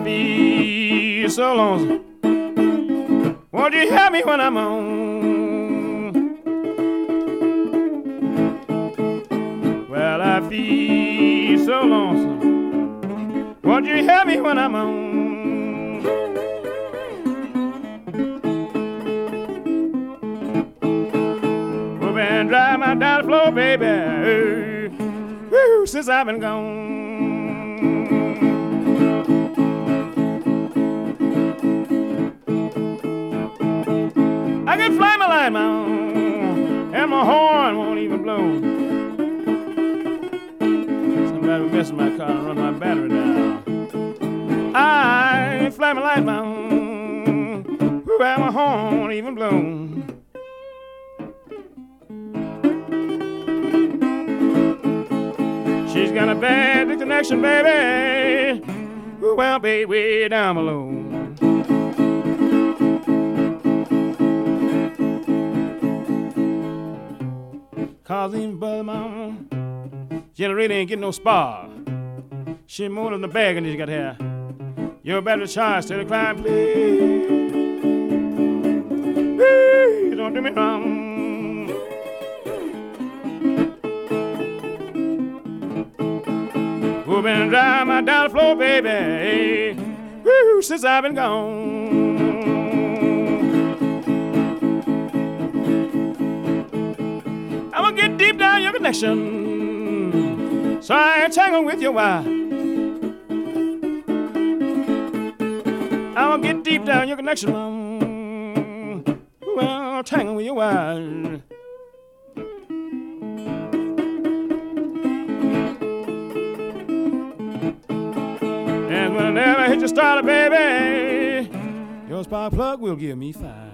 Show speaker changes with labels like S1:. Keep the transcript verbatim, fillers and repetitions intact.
S1: feel so lonesome. Won't you help me when I'm on? Well, I feel so lonesome. Won't you help me when I'm on? We've been driving my down the floor, baby, woo, since I've been gone. I can fly my line, man, and my horn won't even blow. Somebody messed my car and run my battery down. I fly my line, man, and my horn won't even blow. She's got a bad connection, baby. Well, baby, way down below. Cause even Brother Mama, she really ain't getting no spar. She more than the bag and she got here. You better charge to the crime, please. Please don't do me wrong. Who been driving my down the floor, baby, woo, since I've been gone. I'm gonna get deep down your connection, so I ain't tangled with your wife. I'm gonna get deep down your connection, mom. Well, tangled with your wife. And whenever I hit your starter, baby, your spark plug will give me five.